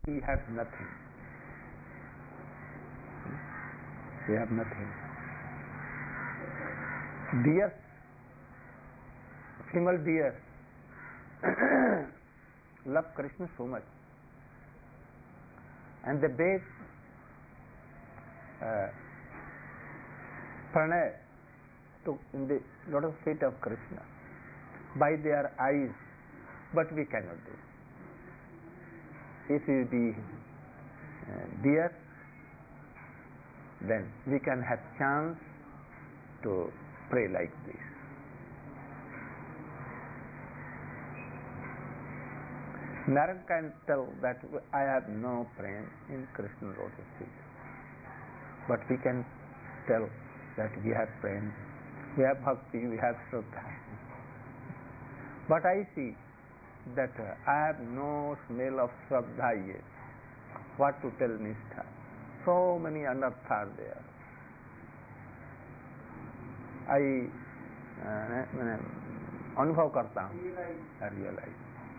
we have nothing. We have nothing. Deers, female deers, love Krishna so much, and they bathe pranay in the lotus feet of Krishna by their eyes, but we cannot do. If we be deer, then we can have chance to pray like this. Narad can tell that I have no praying in Krishna lotus feet, but we can tell that we have praying, we have bhakti, we have shraddha. But I see that I have no smell of shraddha yet. What to tell nishtha? So many anarthas are there. I अनुभव करता हूँ, realise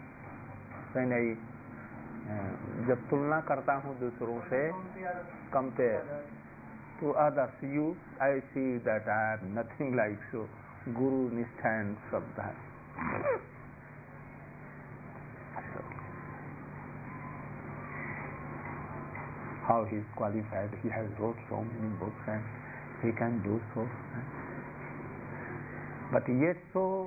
जब तुलना करता हूँ दूसरों से, compare to others, I see that I have nothing like so Guru, Nishtha and Shraddha. How he is qualified, he has wrote so many books and he can do so. But yet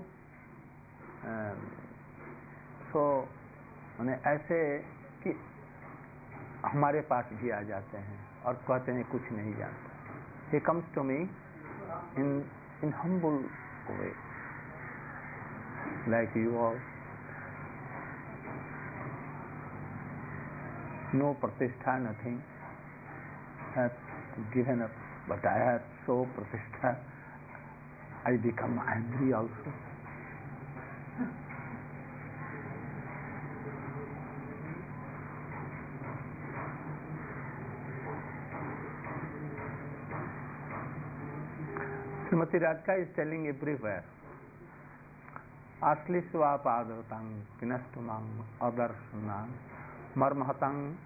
मैंने ऐसे कि हमारे पास भी आ जाते हैं और कहते हैं कुछ नहीं जानता. He comes to me in humble way, like you all. No pratishtha, nothing. Have given up, but I have so pratishtha. I become angry also. Srimati Radhika is telling everywhere, Aslisva padartang pinastumang adarsanang marmahatang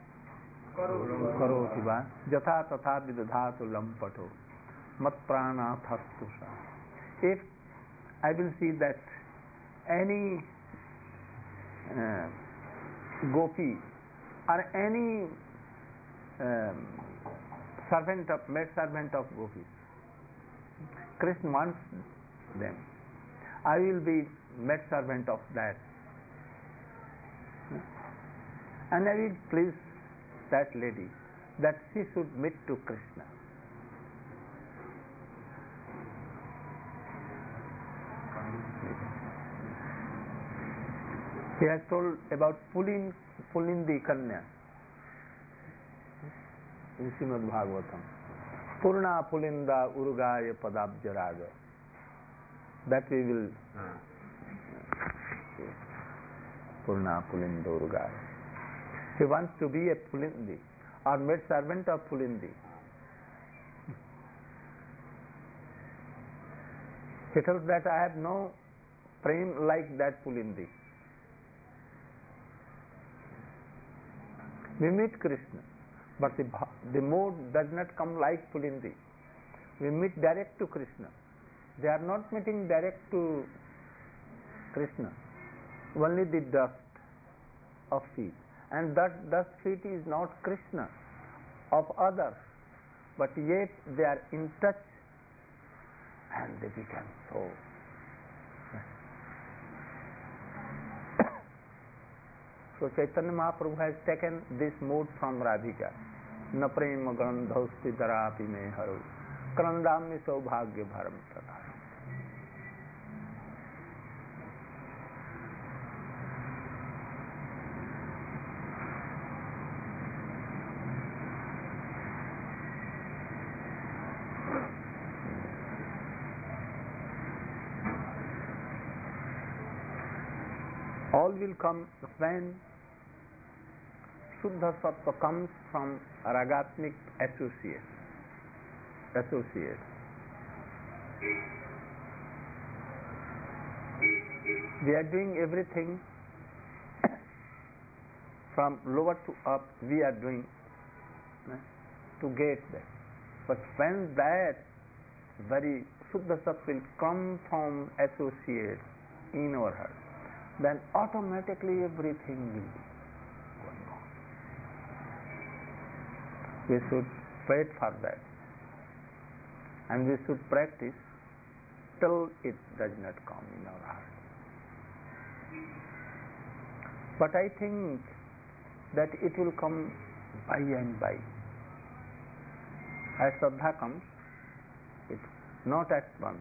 karotiva jatha tatha vidadhatu lampato mat pranathastusa. If I will see that any gopi or any maid servant of gopis, Krishna wants them, I will be maid servant of that, and I will please that lady that she should meet to Krishna. He has told about Pulindi Kanya in Srimad Bhagavatam. Purna Pulinda Urugaya Padabjaraga. That we will Purna Pulinda Urugaya. He wants to be a Pulindi or maid servant of Pulindi. He tells that I have no prem like that Pulindi. We meet Krishna, but the mode does not come like Pulindi. We meet direct to Krishna. They are not meeting direct to Krishna. Only the dust of feet. And that dust feet is not Krishna, of others. But yet they are in touch and they become so. So Chaitanya Mahaprabhu has taken this mode from Radhika. Na prema gandhausti darapi me haru krandami saubhagya bharam tata. All will come when Shuddha Sattva comes from ragatmic associate. We are doing everything from lower to up we are doing to get that. But when that very Shuddha Sat will come from associates in our heart, then automatically everything will be going on. We should wait for that, and we should practice till it does not come in our heart. But I think that it will come by and by. As Shraddha comes, it's not at once.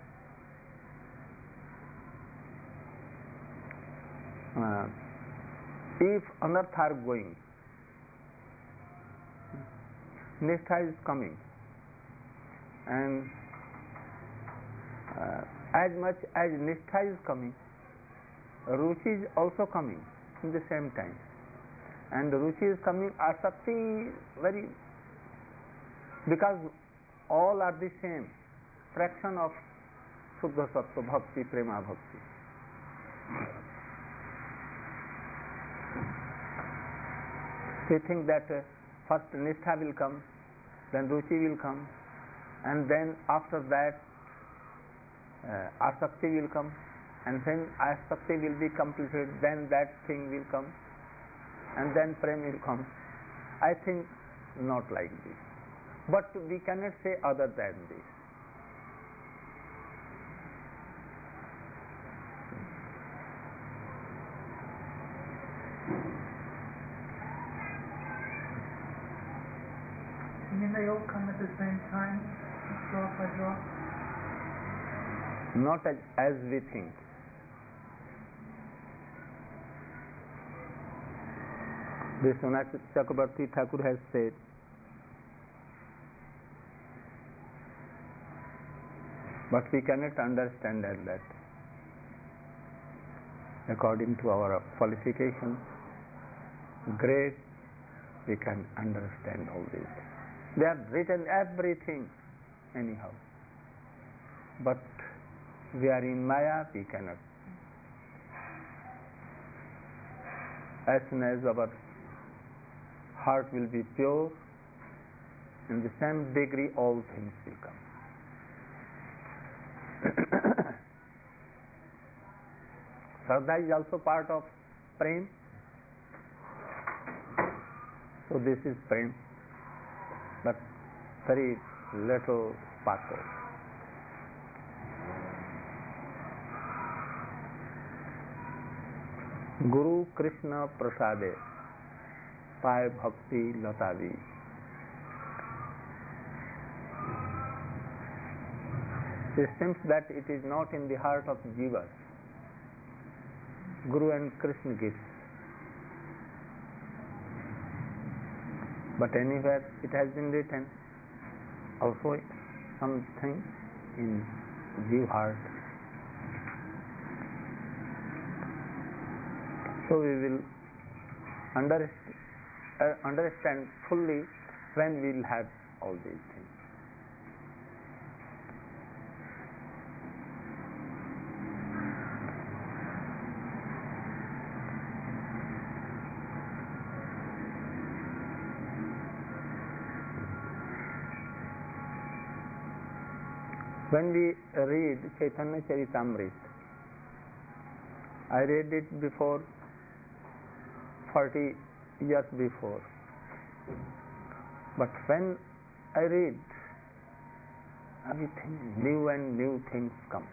If unearth are going, Nishtha is coming, and as much as Nishtha is coming, Ruchi is also coming in the same time, and Ruchi is coming, Asakti very, because all are the same fraction of Shuddha Sattva Bhakti, Prema Bhakti. We think that first Nishtha will come, then Ruchi will come, and then after that Asakti will come, and then Asakti will be completed, then that thing will come, and then Prem will come. I think not like this. But we cannot say other than this. You mean they all come at the same time, drop by drop? Not as we think. Vishwanath Chakrabarti Thakur has said, but we cannot understand that. According to our qualifications, grade, we can understand all this. They have written everything anyhow. But we are in Maya, we cannot. As soon as our heart will be pure, in the same degree all things will come. Shraddha is also part of Prem. So this is Prem, but very little pathos. Guru Krishna Prasade Pai Bhakti Latavi. It seems that it is not in the heart of Jivas. Guru and Krishna gifts. But anywhere it has been written, also something in Jiva heart. So we will understand fully when we will have all these things. When we read Chaitanya Charitamrita, I read it before 40 years before, but when I read, everything new and new things come.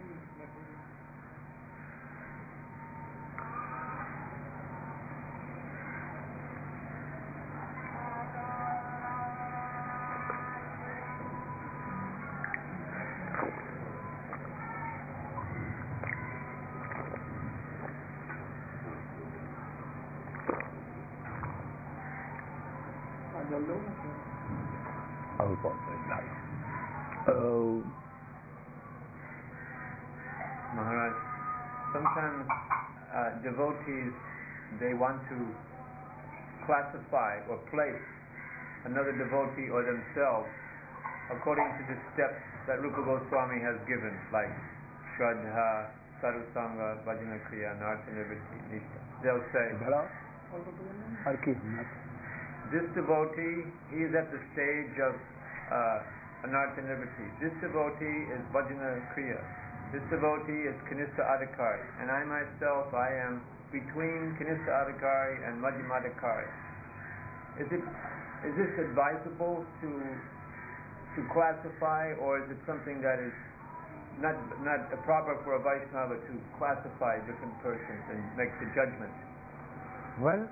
Maharaj, sometimes devotees, they want to classify or place another devotee or themselves according to the steps that Rupa Goswami has given, like Shraddha, Sadhusanga, Bhajana Kriya, Nartha Nivritti, Nishtha. They'll say, और की हिम्मत. This devotee, he is at the stage of Anartha Nivritti. This devotee is Bhajana Kriya. This devotee is Kanistha Adhikari. And I myself, I am between Kanistha Adhikari and Madhyama Adhikari. Is this advisable to classify, or is it something that is not proper for a Vaishnava to classify different persons and make the judgment? Well,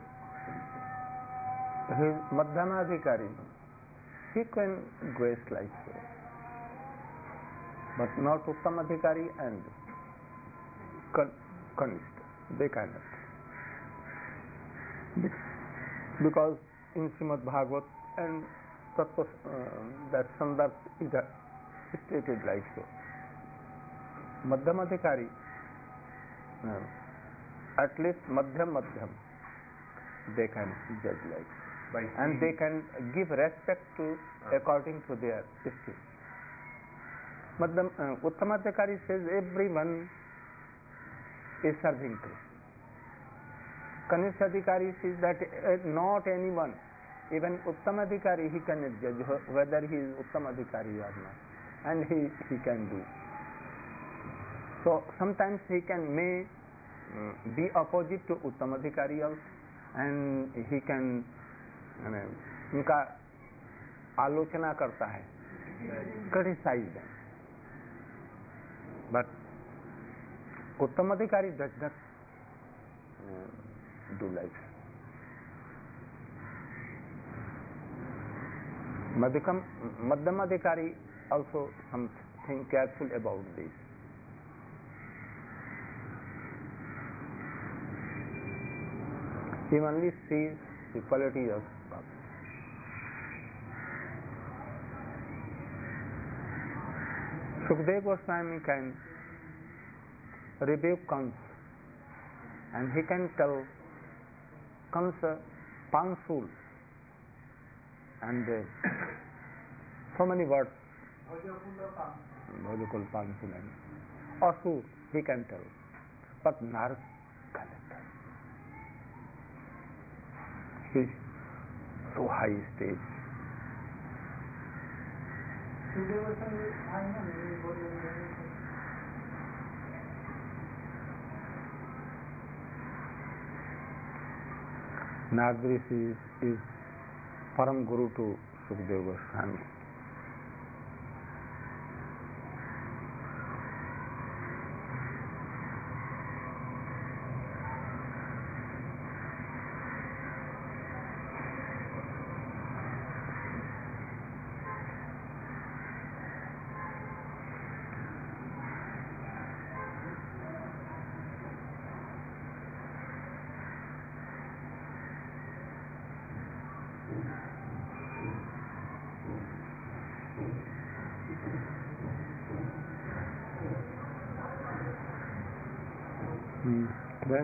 his Madhyama Adhikari, he can grace like so, but not Uttam Adhikari and Kanishta. They cannot. Because in Srimad Bhagavat and that Sandarbh is stated like so. Madhyama Adhikari, at least Madhyam, they can judge like so. And they can give respect to according to their state. Uttamadhikari says everyone is serving Krishna. Kanishadhikari says that not anyone, even Uttamadhikari, he cannot judge whether he is Uttamadhikari or not, and he can do. So sometimes he may be opposite to Uttamadhikari also, and he can उनका आलोचना करता है, criticize them, but उत्तम अधिकारी does not do like Madhyam Adhikari also something careful about this. He only sees the quality of God. Sukadeva Goswami can rebuke Kamsa, and he can tell Kamsa Pansul and so many words. Bhojapul Pansul and Asur he can tell, but Narad cannot tell. He is so high stage. Narad Rishi is Param Guru to Sukadeva Goswami. Then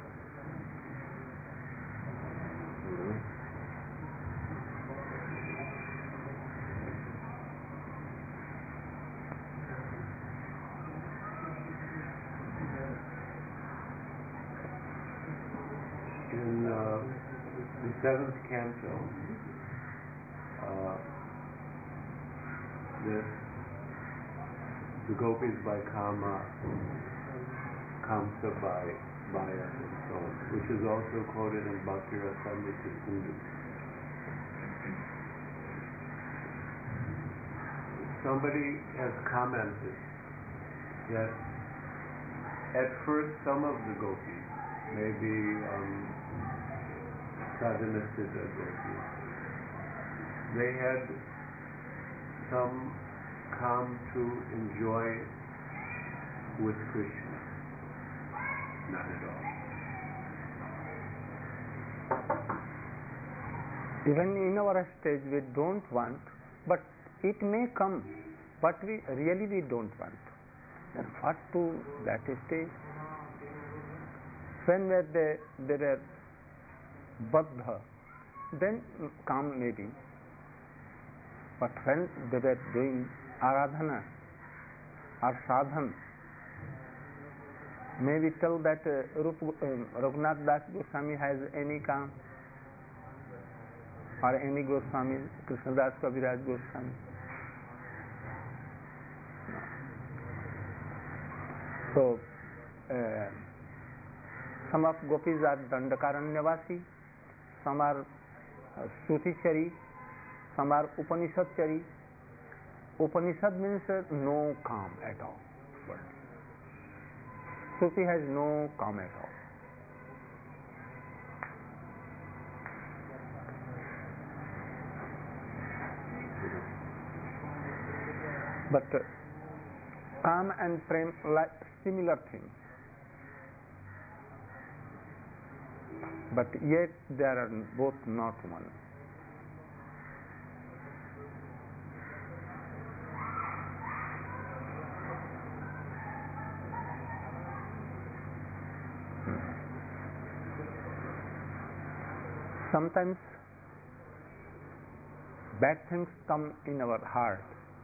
in the seventh canto, the gopis by Kama, Kamsa by Maya, and so on, which is also quoted in Bhakti Rasamrita Sindhu. Somebody has commented that at first some of the gopis, maybe Sadhanasiddha gopis, they had some come to enjoy with Krishna. Not at all. Even in our stage we don't want, but it may come, but we don't want. And what to that stage? When were they were baddha, then come maybe. But when they were doing aradhana or sadhana, May we tell that Raghunath Das Goswami has any calm, or any Goswami, Krishnadas Kaviraj Goswami? No. So, some of gopis are Dandakaranyavasi, some are Shruti-chari, some are Upanishad-chari. Upanishad means no calm at all. Shruti has no calm at all. But calm and prem like similar things. But yet they are both not one. Sometimes bad things come in our heart,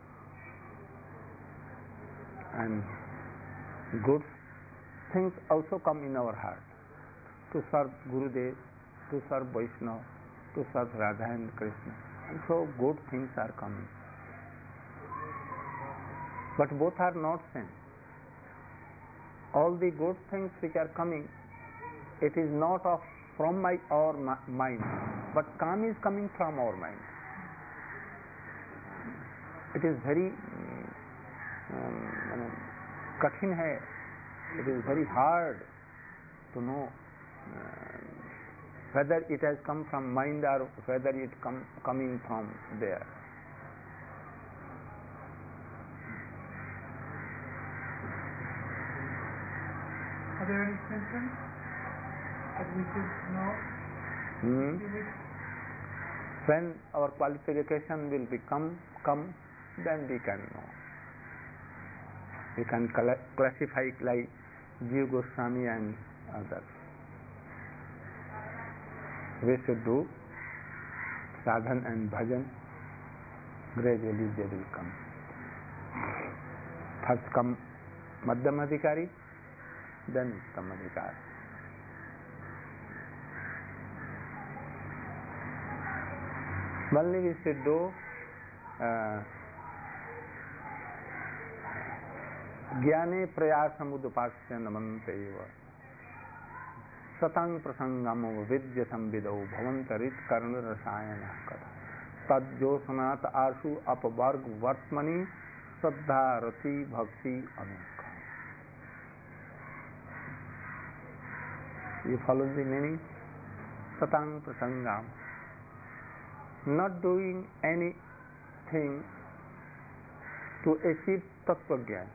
and good things also come in our heart, to serve Gurudev, to serve Vaishnava, to serve Radha and Krishna, and so good things are coming. But both are not same. All the good things which are coming, it is not from our mind, but calm is coming from our mind. It is very कठिन है. It is very hard to know whether it has come from mind or whether it coming from there. Are there any symptoms that we should know? When our qualification will come, then we can know. We can classify like Jiva Goswami and others. We should do sadhan and bhajan. Gradually they will come. First come Madhyam Adhikari, then Uttam Adhikari. Only we should do ज्ञाने प्रयासमुदुपास्य नमन्तेव सतां प्रसंगमो विद्य संविदौ भवन्तरित कर्ण रसायनः कथा तज्जोषणात् आशु अपवर्ग वर्त्मनि श्रद्धा रति भक्ति अनेक. You follow the meaning? Satang prasangam, not doing anything to achieve tattva jnana.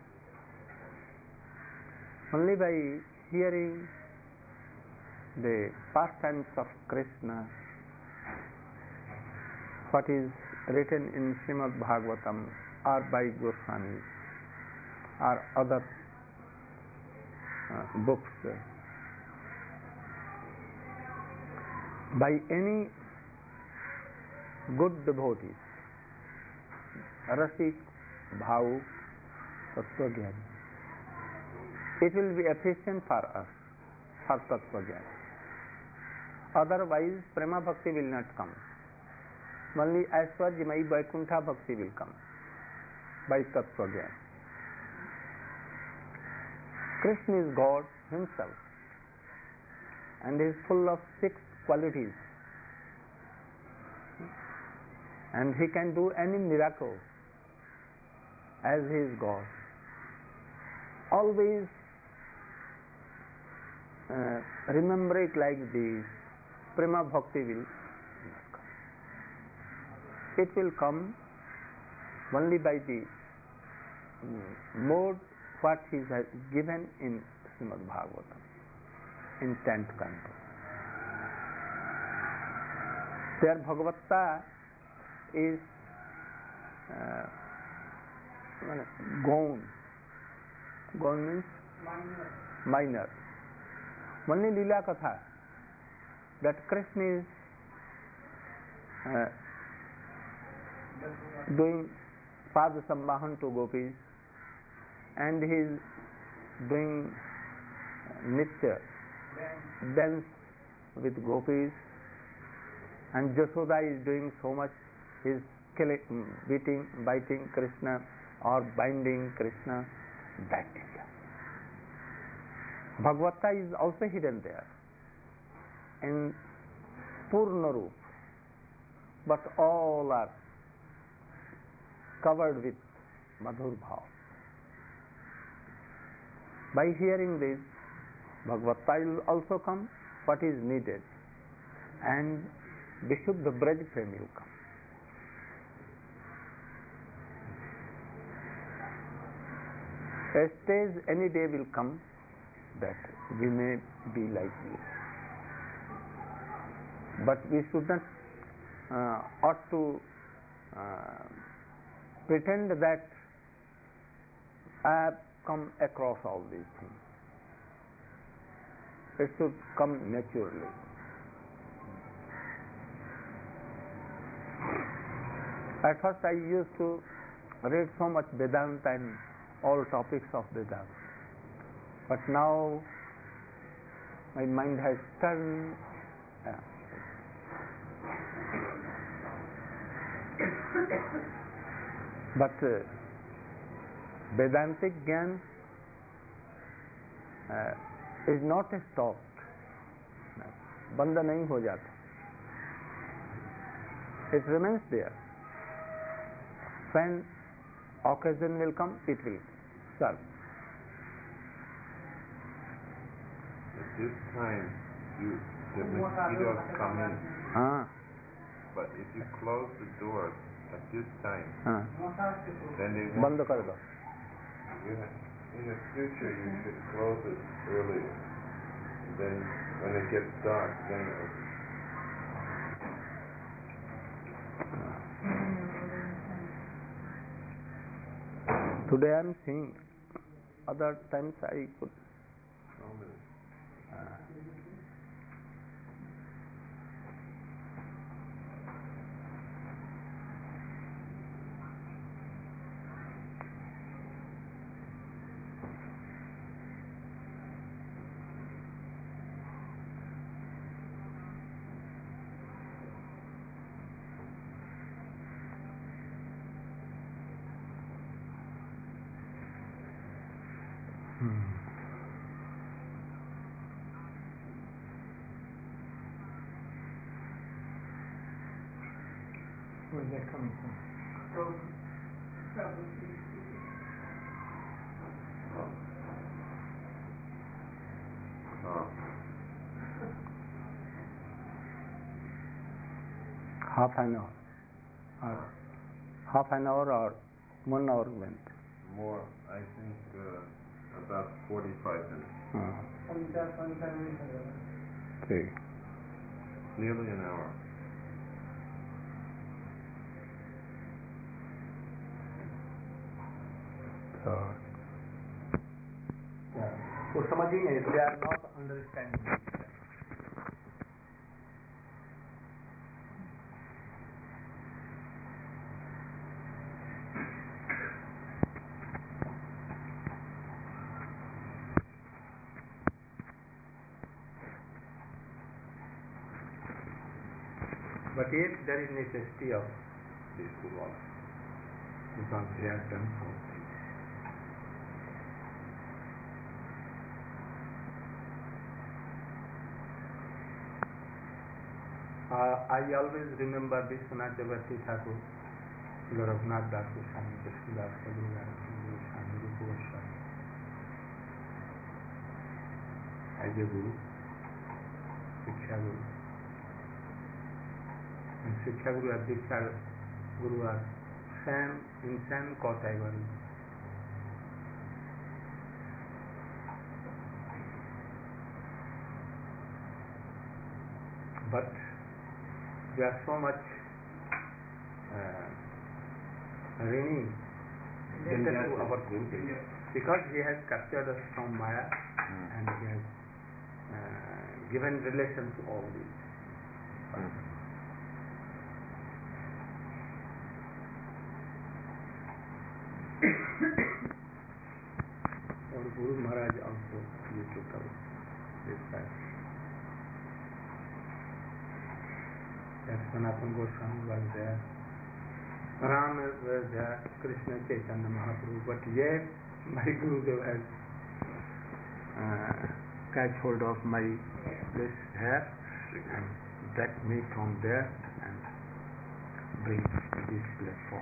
Only by hearing the pastimes of Krishna, what is written in Srimad Bhagavatam or by Goswamis or other books, by any good devotees, Rasik, Bhavuk, Tattvajnani, it will be efficient for us, for Tattvajnana. Otherwise, Prema Bhakti will not come. Only Aishwarjamai Vaikuntha Bhakti will come by Tattvajnana. Krishna is God Himself and is full of 6 qualities, and He can do any miracle as He is God. Always remember it like this, Prema Bhakti will not come. It will come only by the mode what He has given in Srimad Bhagavatam, in 10th canto. There Bhagavatta is Gaun. Gaun means minor. Only Leela Katha, that Krishna is doing Pada Sambahan to gopis, and he is doing Nitya dance with gopis, and Jashoda is doing so much, is beating, biting Krishna or binding Krishna, that area. Bhagavata is also hidden there in Purna Roop, but all are covered with Madhur Bhav. By hearing this, Bhagavata will also come, what is needed, and Vishuddha Braj Prem will come. A stage any day will come that we may be like this. But we should not ought to pretend that I have come across all these things. It should come naturally. At first I used to read so much Vedanta and all topics of Vedanta. But now my mind has turned. But Vedantic Gyan is not stopped. बंद नहीं हो जाता. It remains there. When occasion will come, it will serve. At this time, the mosquitoes come in. But if you close the doors at this time, then they won't. बंद कर दो. In the future, you should close it earlier. Then, when it gets dark, then it will. Today I am seeing. Other times I could. Where is that coming from? Half an hour. Half an hour or 1 hour went. More, I think, about 45 minutes. Okay. Nearly an hour. वो समझ ही नहीं. They are not understanding. But yet there is necessity of these two also, because they are done for. I always remember Vishwanath Chakravarti Thakur, Gaurabnath Das Goswami, Krishnadas Kaviraj Goswami, Rupa Goswami, as a guru, Shiksha Guru. And Shiksha Guru and Diksha Guru are in same category. But we are so much rini related to our Guru, because he has captured us from Maya and he has given relation to all these. Or Guru Maharaj also used to tell us. that Sanatana Goswami was there, Rama was there, Krishna Chaitanya Mahaprabhu, but yet my Gurudev has catch hold of my this hair and drag me from there and bring to this platform.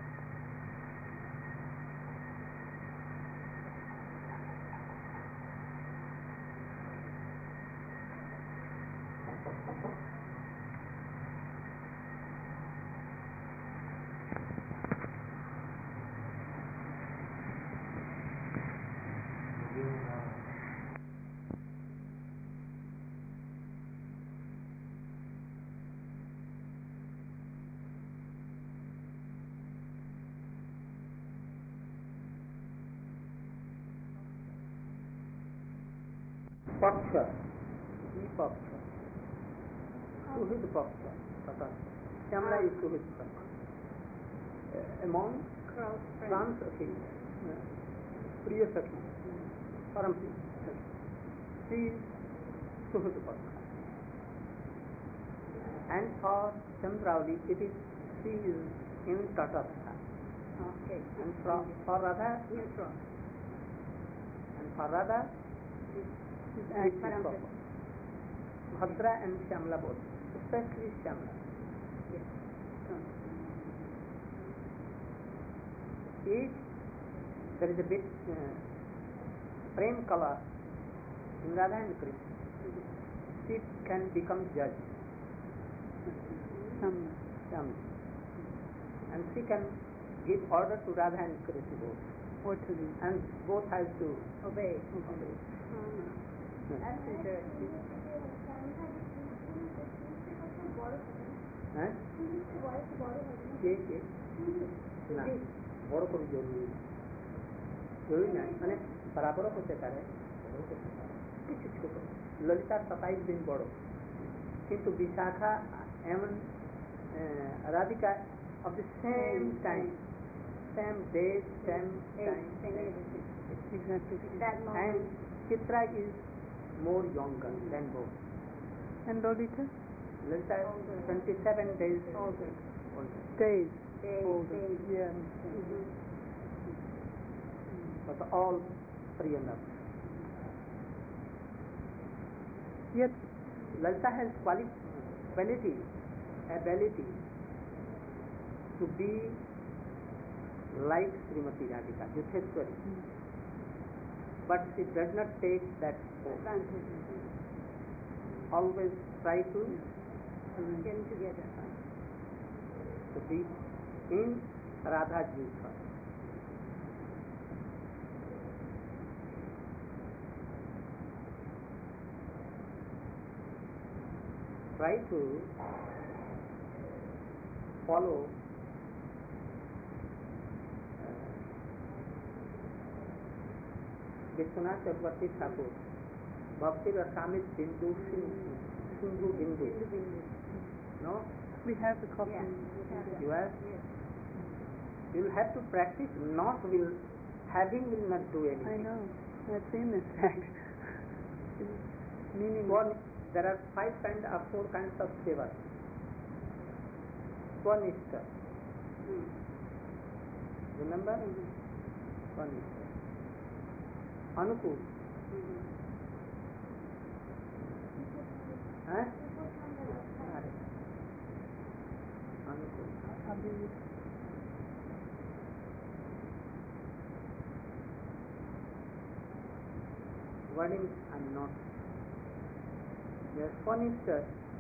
Paksha, Paksha, Suhid Paksha, Shamla is Suhid Paksha. Among trans Sakhi, Priya Sakhi, Param Sakhi, she is Suhid Paksha. And for Chandravali, it is she is in Tatatha. Okay. And for Radha, neutral. And for Radha, Bhadra and Shamla both, especially Shamla. Yes. Each there is a bit prem color in Radha and Krishna. She can become judge. Shamla. And she can give order to Radha and Krishna both. What to do? And both has to Obey. That's interesting. হ্যাঁ কে কে না বড় করে জরুরি নাই মানে বরাবরও হতে পারে কিছু ছোট ললিতার 27 দিন বড় কিন্তু বিশাখা এমন Radhika of the same time, same date, same time, exactly. And Chitra is more younger than both. And Lolita? Lolita is 27 days older. Days older. Yeah. But all three enough. Yet Lalita has ability to be like Srimati Radhika, Yudheshwari. But she does not take that advantage. Always try to get together. To be in Radha's youth. Try to follow Vishwanath Chakravarti Thakur, Bhakti Rasamit Bindu Sindhu Bindu. No? We have the copy. Yeah. You have? Yes. You will have to practice, not will, having will not do anything. I know. I've seen this fact. Meaning there are 4 kinds of seva. Swanishta. Remember? Swanishta. Anukul. Huh? Anukul. Wording I'm not. Yes, Swanishta.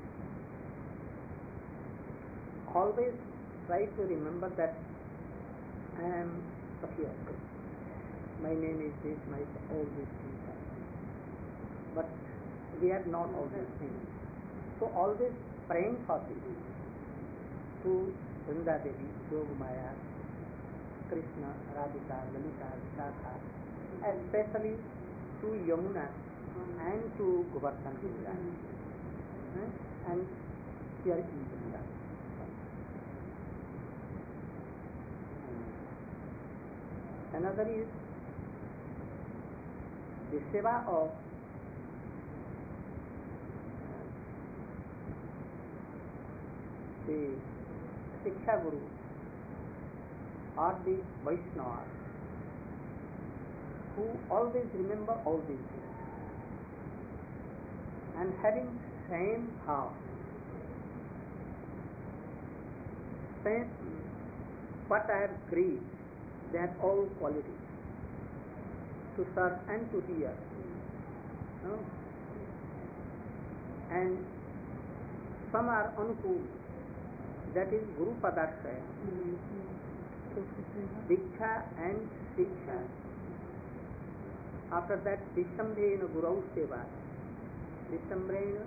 Always try to remember that I am Sakhi of Krishna. My name is this, all these things. But we have not all these things. So always praying for this. To Vrinda Devi, Yogamaya, Krishna, Radhika, Lalita, Vishakha, especially to Yamuna and to Govardhan Giri. And here in Vrindavan. Another is the seva of the Shiksha Guru or the Vaishnava who always remember all these things and having same bhav, same what I have agreed, they have all qualities to serve and to hear. No? And some are anukul, that is Guru Padarshaya, Diksha and Shiksha. After that, Vishambhena Gurau Seva, Vishambhena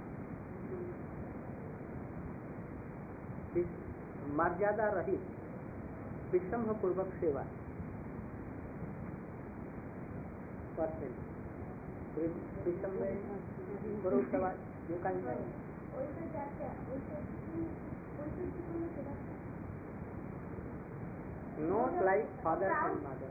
Marjada Rahit, Vishambha Purvak Seva. What else? Vishambhena Gurau Seva, you can say. Not like father and mother.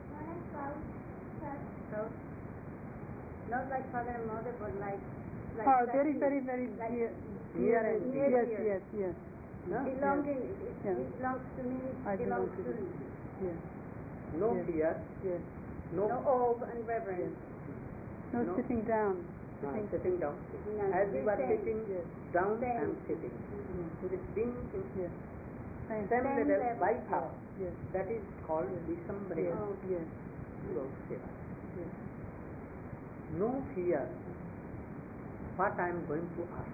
Not like father and mother, but like very dear. Near and dear. Yes. No? belonging. Yeah. It belongs to me. I It belongs to belong to me. Yes. No Yes. fear, Yes. No awe and reverence. No, No. sitting down. sitting down. Sitting down. As you are Same. sitting Yes. down Same. and sitting. It is being in Yes. Same. same Same level level. by power. Yes. That is called Yes. Vishambhena Oh. Yes. Gurau Seva. Yes. No fear what I am going to ask.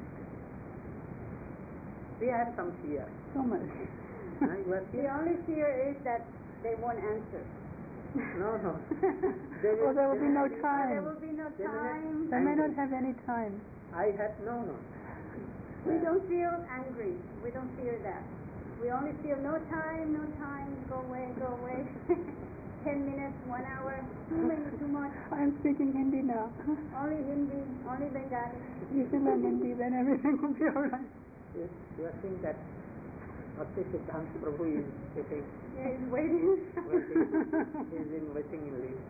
We have some fear. So much. You are The fear? only fear is that they won't answer. No. There will be no There time. will be no They will not- time. They may not have any time. I have no. We don't feel angry. We don't fear that. We only feel no time, go away. 10 minutes, 1 hour, too much. I am speaking Hindi now. Only Hindi, only Bengali. You should learn Hindi, then everything will be all right. Yes, you are saying that Bhakti Siddhanta Prabhu is sitting, Yeah, he's waiting. waiting. He is in waiting in leave.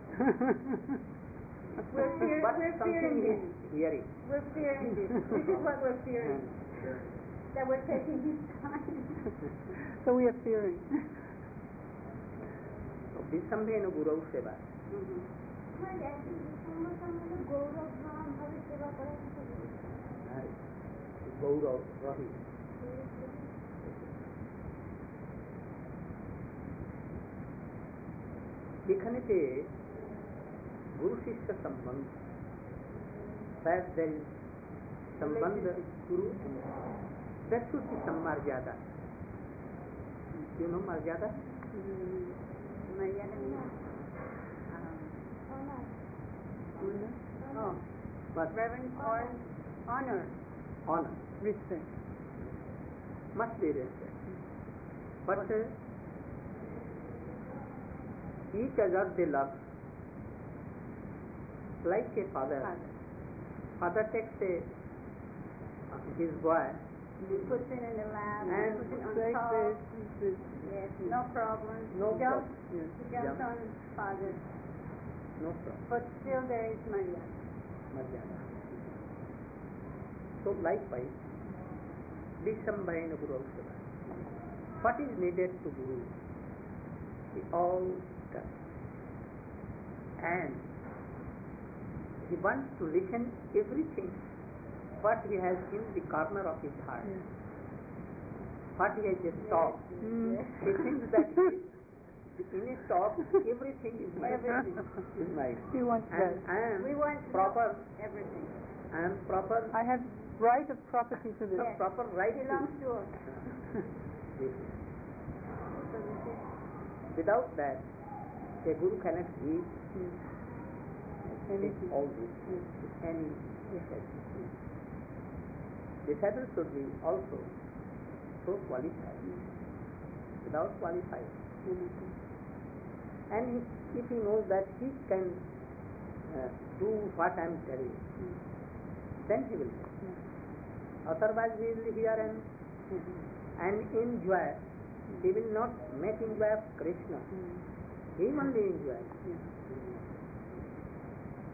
We're But fearing something this. is hearing. We're fearing this. This is what we're fearing. That we're taking his time. So we are fearing. Vishambhena Gurau Seva. Gaurav Rahi. এখানেতে गुरु शिष्य संबंध, that there is संबंध गुरु and that should be some maryada. You know maryada? Oh, But reverence or honor. honor Respect. must be respect. But each other they love like a father. Father takes his boy He puts it in the lap, And puts it on Like top. this. Yes, no problem. No He jumps, problem. Yes. he jumps Jump. on father. no problem. But still there is Maria. Maryada. So likewise, Vishambhena Guru Seva. What is needed to Guru? He all does. And he wants to listen everything what he has in the corner of his heart. Yes. What he has just talked. Mm. He thinks that in his talk everything is mine. Everything. Is mine. He wants And that. I am We want to proper. know everything. I am proper. I have right of property to this. Yes. Proper right It belongs to us. this. Without that, a guru cannot give Anything. all this to any disciple. Disciple should be also so qualified. Without qualified, and if he knows that he can do what I am telling, then he will do. Otherwise, he will hear and enjoy. He will not make enjoy of Krishna. He only enjoy.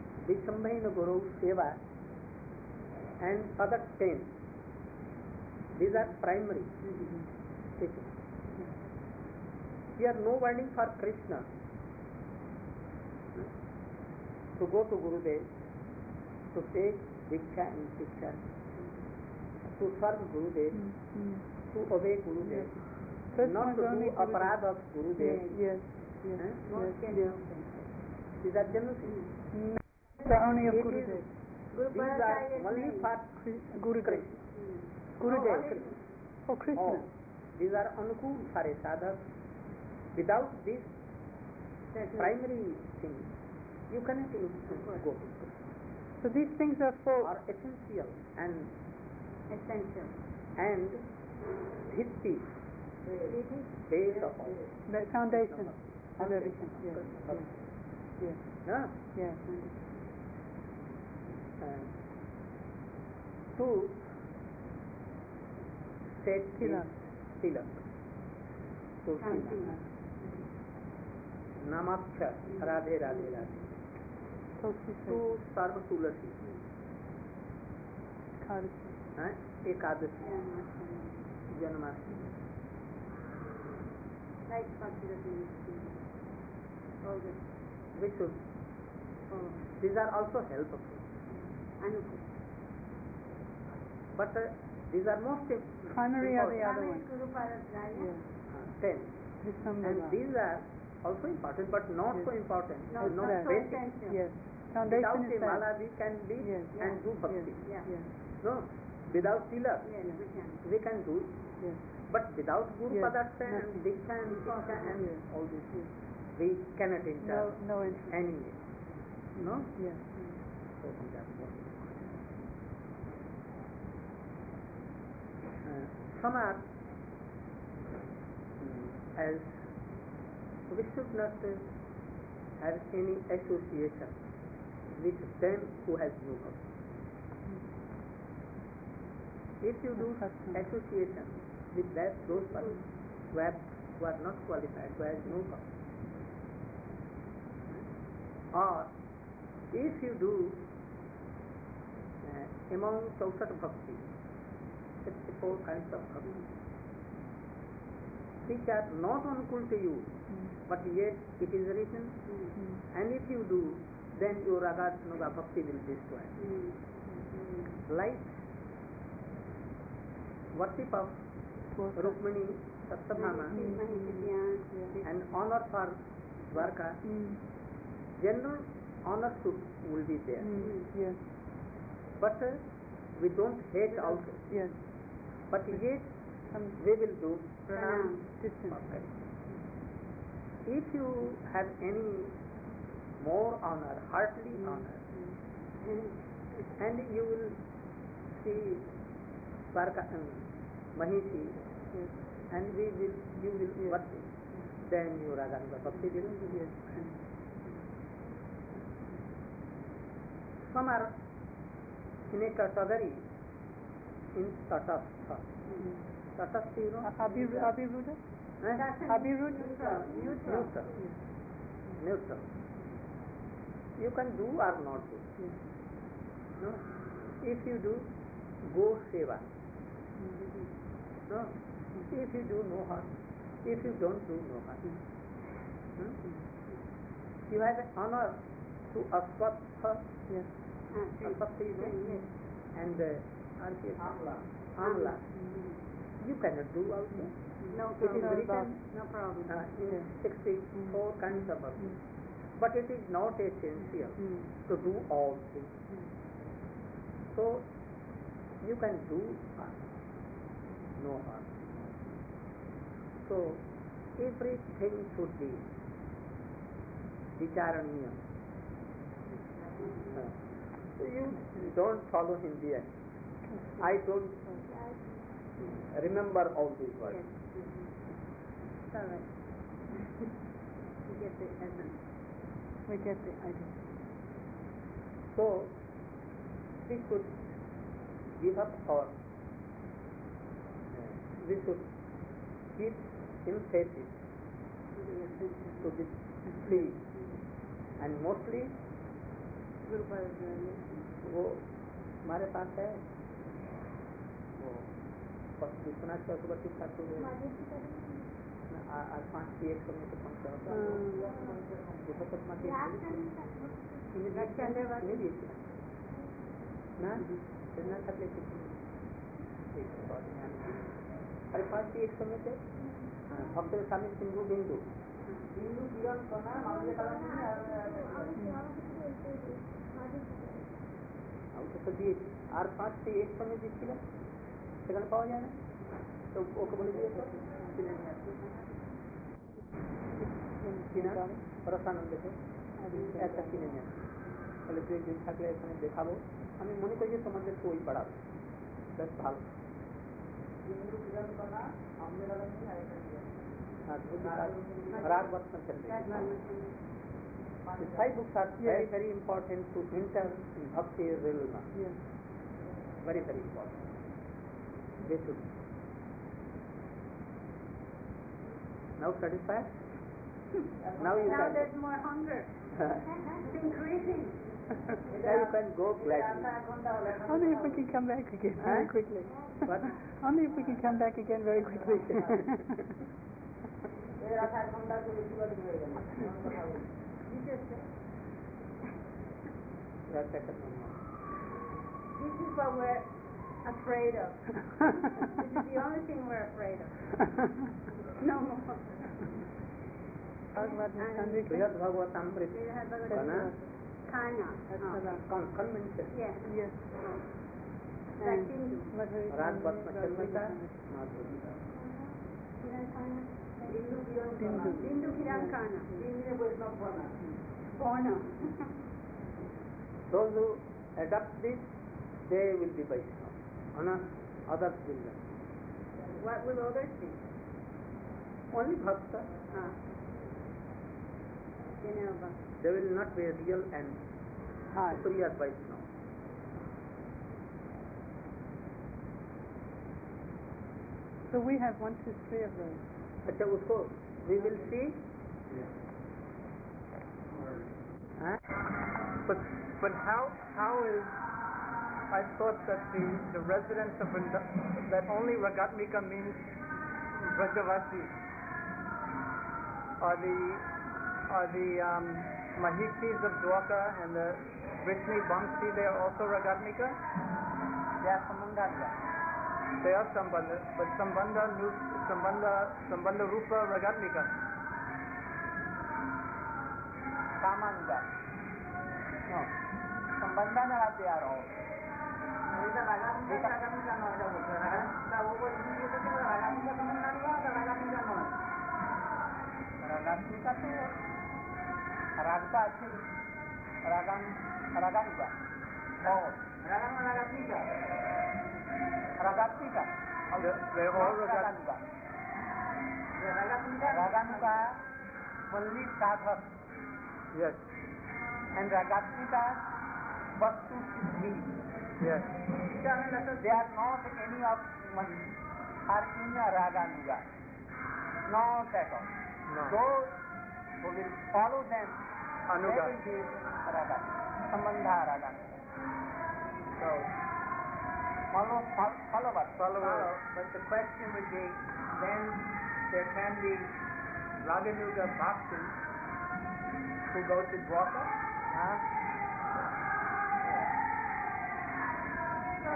Vishambhena Guru Seva and other 10 These are primary teachings. Here no wording for Krishna. To go to Gurudev, to take Diksha and Shiksha, to serve Gurudev, to obey Gurudev, not to do aparadha of Gurudev. Yes. These are general things. The only of It Gurudev. is- These are only for Gurudev. Gurudev. For Krishna. Oh, these are anukul for a sadhak. Without this primary thing, you cannot go. So these things are for Are essential and Essential. bhitti, base of all. the foundation of everything. Yes. Yes. No? Yes. To set Tilak. tilak. To tilak. Namaksha, Radhe Radhe Radhe. To serve Tulasi. Ekadasi. Janmashtami. Like Bhakti all this. We should. These are also helpful. Anukul. But these are most Primary are the important. other ones. Guru Paradaya. Yes. 10. Vishambhava. And these are also important, but not so important. No, not not so basic. essential. Yes. Without Foundation a is that. mala, we can be Yes. and do bhakti. Yeah. Yes. No, without tilak, Yes, we can do it. Yes. But without Guru Yes. Padarshana and Nothing. Diksha and Shiksha and Yes. all this, we cannot enter No interest. anyway. No? Yes. So these are most important. Some are as we should not have any association with them who has no bhakti. If you do association with those persons who are not qualified, who has no bhakti, or if you do among Chaushat Bhakti, 64 kinds of bhakti, which are not uncool to you, but yet it is written, and if you do, then your Ragatnuga Bhakti will destroy. Like worship of Rukmini, Satyabhama, and honor for Dwarka, general honor will be there. Yes. But we don't hate also. Yes. But yet we will do pranam. Distance. If you have any more honor, heartily honor, and you will see Dwarka and Mahishi, Yes. and you will worship, then your Raganuga Bhakti will be. Yes. Some are in a category in Tatastha. Tatastha, you know? Abhiruda? Abhiruda? Neutral. Neutral. You can do or not do. Yes. No? If you do, go seva. No? If you do, no harm. If you don't do, no harm. You have an honor to Aswatha. Yes. Aswatha, you know? And Amla. You cannot do also. No It is problem. written No problem. in 64 kinds of bhakti. But it is not essential to do all things. So, you can do harm, no harm. So, everything should be vicharaniya. So you don't follow Hindi. I don't remember all these words. Yes. It's all right. You get the essence. We get the idea. So, we should give up our, we should keep emphasis to the free, and mostly Guru Paradaya. वो हमारे पास है वो विश्वनाथ चक्रवर्ती ठाकुर आज 5 की 1 समय से पहुंचा होता पद्मा के ना अरे 5 की 1 समय से भक्त स्वामी सिंधु बिंदु তো দিয়েছি আর 5 থেকে 1 সময় দিচ্ছিলাম সেখানে পাওয়া যায় না তো ওকে বলে দিয়েছে কিনে নিয়ে আসবে কিনা রসানন্দকে একটা কিনে নিয়ে আসবে তাহলে 2 দিন থাকলে এখানে দেখাবো আমি মনে করি যে তোমাদেরকে ওই পাড়াবো বেশ ভালো राग वत्न चल रही The 5 books are very, very important to enter in Bhakti realm. Yes. Very, very important. They should. Now satisfied? Now you now can. there's more hunger. It's increasing. Now you can go gladly. Only if we can come back again very quickly. What? Only if we can come back again very quickly. This is what we're afraid of. This is the only thing we're afraid of. No more. Bhagavatamrit. Kana. Convention. Yes. Yes. Like Hindu. Rag Vatna Chandrika. Hindu Kirankana. Borna. Those who adopt this, they will be Vaishnava. Others will not. What will others be? Only Bhakta. General Bhakta. They will not be real and superior Vaishnava. So we have 1, 2, 3 of those. अच्छा उसको we will see. But how is I thought that the residents of that only Ragatmika means Vrajavasi. Are the Mahitis of Dwarka and the Vrishni Vamsi, they are also Ragatmika? They are Sambandha. They are Sambandha, but Sambandha Rupa Ragatmika. Kamanga. No. Sambandha they are all. Ragatmika to Ragta अच्छी Raganuga. Oh. Ragatmika. They're all Raganuga. Raganuga only sadhak. Yes. And Ragatmika Vastu Siddhi. Yes. They are not any of one are in Raganuga. Not at all. No. Those who will follow them, Anuga. they will be Raganuga. Sambandha Raganuga. So, follow us. But the question would be, then there can be Raganuga Bhakti who go to Dwarka? So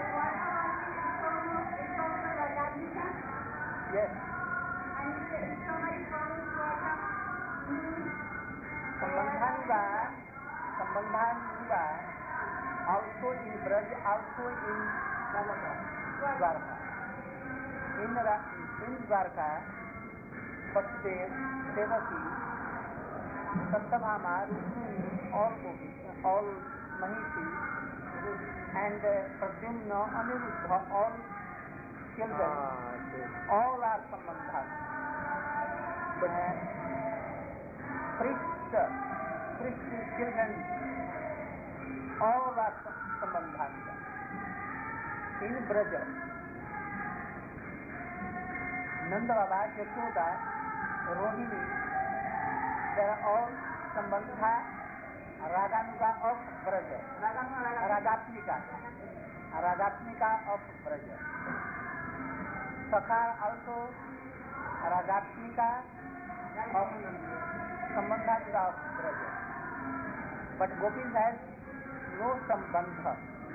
Ragatmika? Yes. And if somebody follows Dwarka, Sambandhanuga also in Braj, also in Dwarka. In Dwarka, Vasudev, Devaki, Satyabhama, Rukmini, all Mahisi, and Pradyumna, Aniruddha, all children, all are Sambandhas. But priest children, all are Sambandhas. In Braja, Nanda Baba, Yashoda, Rohini, they are all Sambandha, Raganuga of Braja. Ragatmika of Braja. Sakha also Ragatmika of Sambandhanuga of Braja. But Gopis has no Sambandha.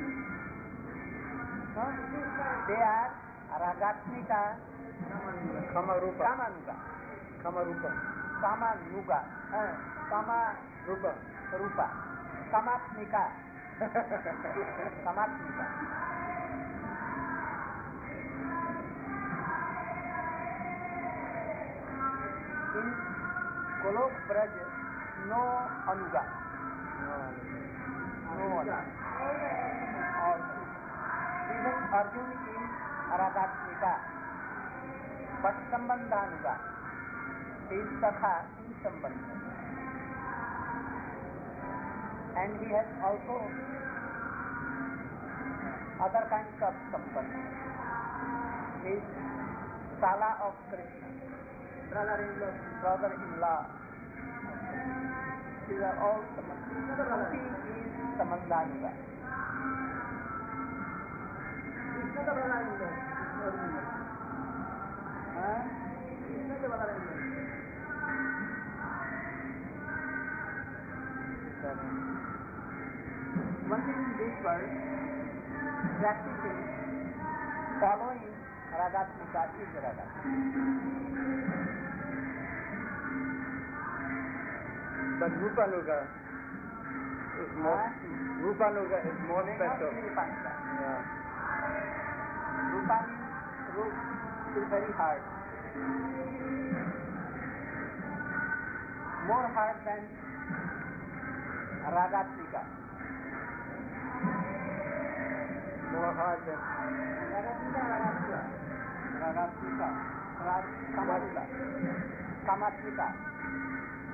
They are Ragatmika Kamarupa. Kamarupa. Kamanuga. Kamarupa. Rupa. Kamatmika. Kamatmika. In Golok Braj, no Anuga. No Anuga. Even Arjun is Ragatmika, but Sambandhanuga. He is Sakha in Sambandha. And he has also other kinds of Sambandha. He is Sala of Krishna. Brother-in-law. These are all Sambandha. He is Sambandhanuga. One thing in this world, practicing, following Ragatmika is Ragatmika. But Rupanuga is more. Rupanuga is more special. Yeah. Rup is very hard. More hard than Ragatmika. More hard than Ragatmika. Kamatmika.